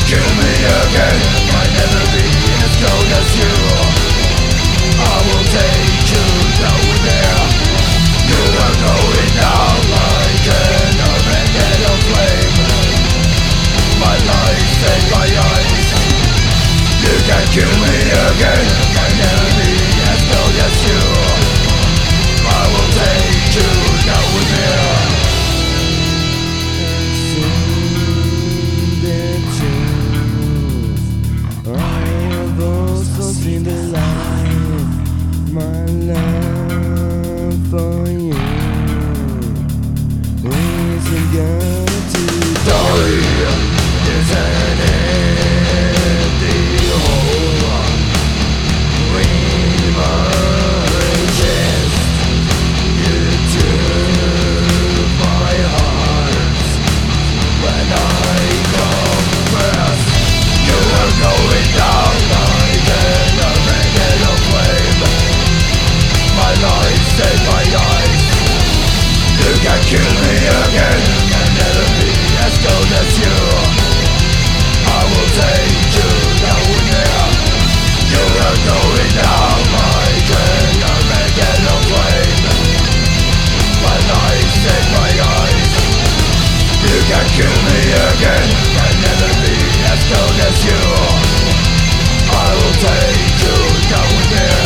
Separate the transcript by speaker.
Speaker 1: kill me again, I'll never be as cold as you. I will take you down there. You are going down like an Armageddon flame. My life and my eyes. You can kill me again, I'll never be as cold as you. I will take you down there.
Speaker 2: In the light, my love for you isn't going to
Speaker 1: die. It's an empty hole in my chest. You took my heart when I confess. You are going down like an Armageddon flame. My life and my eyes. You can kill me again, I'll never be as cold as you. I will take you down there. You are going down like an Armageddon flame. My life and my eyes. You can kill me again, I'll never be as cold as you. I will take you down there.